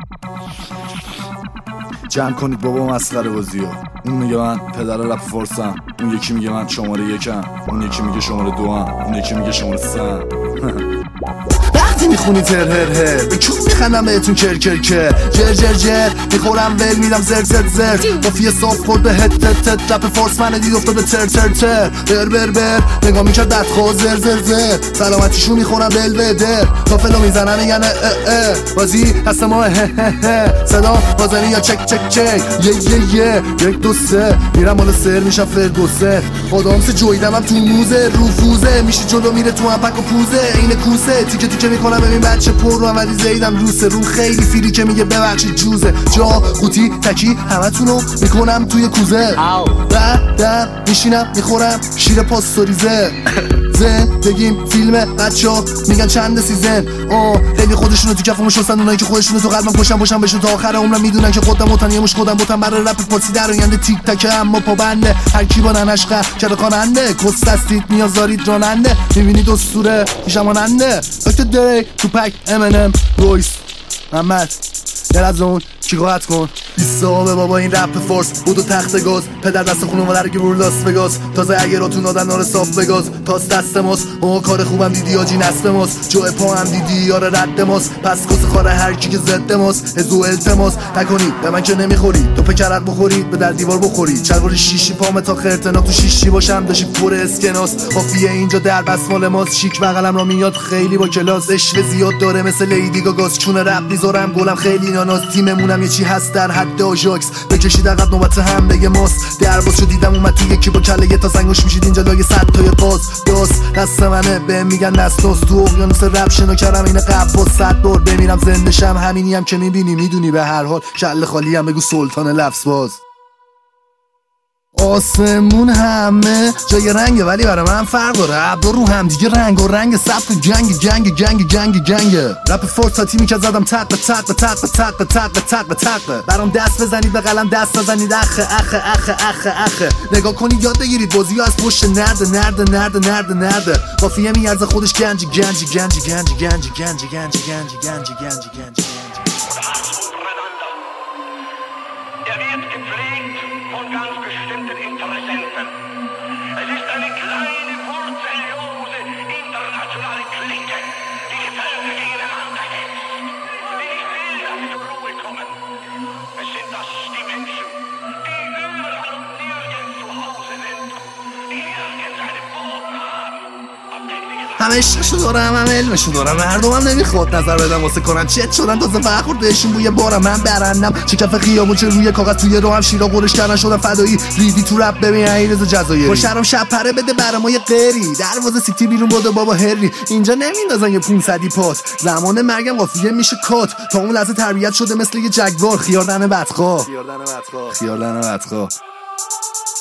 جمع کنید بابا مسخره بازیو. اون میگه من پدر رپ فارسم، اون یکی میگه من شماره یکم، اون یکی میگه شماره دوام، اون یکی میگه شماره سم. وقتی میخونی تر هر هر به چون میخندم بهتون کر کر کر جر جر جر میخورم ول میدم زر زر زر بافیه صاف خورد به هد تت تت رپ فارس من دید افتاده تر تر تر بر بر بر نگاه میکرد ددخوا زر زر زر سلامتیشو میخورم بل بدر کافلو میزنن میگن بازی هست ما هه هه هه صدا بازنی یا چک چک چک یه یک دو سه میرم بالا سر میشم فرگوسه خدامسه جویدم هم تو موزه روفوزه میشه جلو میره تو هم پک و پوزه این کوسه تیکه تیکه میکنم ببین بچه پر رو عملی زیدم روسه رو خیلی فیری که میگه ببخشید جوزه جا قوطی تکی همتونو میکنم توی کوزه بعدم میشینم میخورم شیر پاستوریزه زندگیم فیلمه بچه‌ها میگن چند سیزن خیلی خودشونو تو کفمو شستن اونایی که خودشونو تو قلبم کشن باشن بهشون تا آخر عمرم میدونن که خودم متن مش خودم بوتن برای رپ پارسی در آینده تیک تک اما پابنده هر کی با ننشقه کرده خواننده کست هستید نیاز دارید راننده میبینید اسطوره میشماننده دکتر دری توپک امنم رویس محمد دل از اون کی قاعد کن بیسابه بابا این رپ فارس بود و تخت گاز پدر دست خونو مادر که برو لاس وگاس تازه اگه راتون دادن نار صاف بگاز تاس دست ماست ما کار خوبم دیدی آجی نسل ماست جو پا هم دیدی یار رد ماست پس کس خاره هر کی که ضد ماست ازو التماس نکنید به من که نمیخورید تو پکرق بخورید به در دیوار بخورید چلوار شیشی پام تا خرتنا تو شیشی باشم داشی پر اسکناس قافیه اینجا در بس مال ماست شیک بغلم را میاد خیلی با کلاس اشوه زیاد داره مثل لیدی گاگاس چون رپ میذارم گلم خیلی ناناس تیممونم یه چی هست در حد آژاکس بکشید عقب نوبت حمله ماست درباز شو دیدم اومد تو یکی با کله یه تا سنگوش میشید اینجا لای 100 تای قاز داس دست منه بهم میگن نسناس تو اقیانوس رپ شنو کردم این قبا 100 بار بمیرم زنده شم همینی هم که میبینی میدونی به هر حال کله خالی هم بگو سلطان لفظ باز آسمون همه جای رنگه ولی برای من فرق داره عبدو رو هم دیگه رنگ و رنگ سبت جنگ رپ فورساتی می که زدم تق برام دست بزنید به قلم دست بزنید اخه نگاه کنید یاد بگیرید بازی ها از پشت نرده قافیه میارزه خودش گنجی Er wird gepflegt von ganz bestimmten Interessenten. Es ist eine kleine, wurzellose, internationale Clique, die die Völker gegeneinander hetzt, die nicht will, dass sie zur Ruhe kommen. Es sind das die Menschen, die überall und nirgends zu Hause sind, die nirgends einen Boden haben. همه عشقشو دارم همه علمشو دارم مردمم نمیخواد نظر بدم واسه کنن چت شدن تازه فخور بهشون بوی بارم من برندم چه کف خیابون چه روی کاغذ توی رو هم شیرا قرش کردن شدن فدایی ریدی تو رپ ببین عیرضا جزایری با شرم شب پره بده برای ما یه قری دروازه سیتی بیرون بوده بابا هری اینجا نمیندازن یه 500 پات زمان مرگم قافیه میشه کات تا اون لحظه تربیت شده مثل یه جگوار خیاردن بدخواه